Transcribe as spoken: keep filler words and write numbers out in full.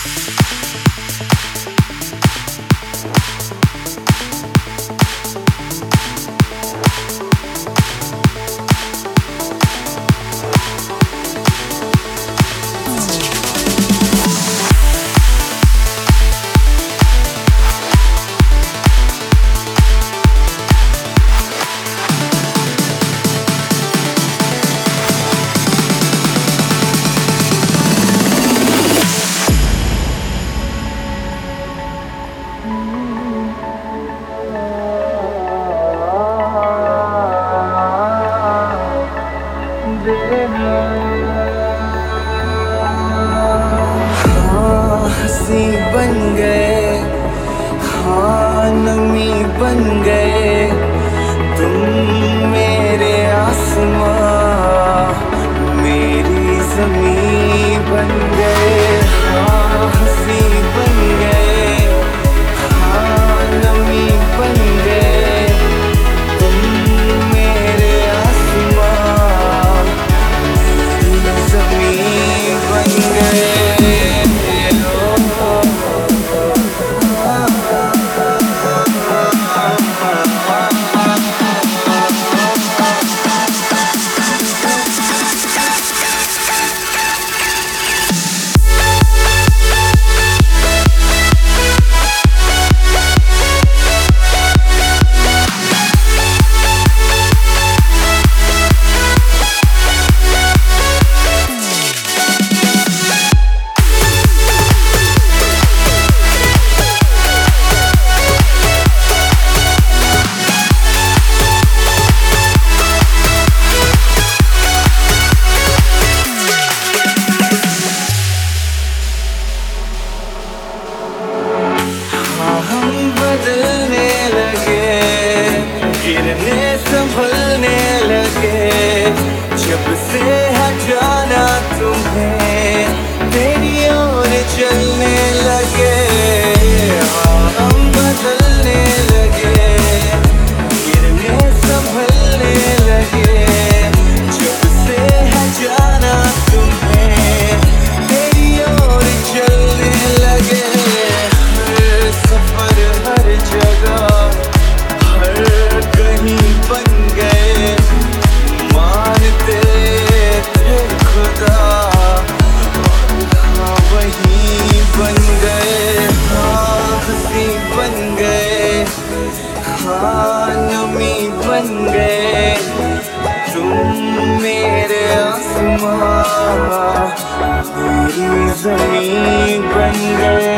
हाँ हंसी बन गए, हाँ नमी बन गए, तुम मेरे आसमां मेरी ज़मीं बन गए। हाँ हंसी बन गए, हाँ नमी बन गए, तुम मेरे आसमां मेरी ज़मीं बन गए। बदलने लगे, गिरने संभलने लगे, जब से हटाना तुम्हें तेरी ओर चलने लगे। हाँ हम बदलने लगे, गिरने संभलने लगे, जब से हटाना तुम्हें तेरी ओर चलने लगे। हर सफर हर जगह हर कहीं बन गए, मानते थे खुदा हाँ वही बन गए। हाँ हंसी बन गए, हाँ नमी बन गए, तुम मेरे आसमां मेरी ज़मीं बन गए।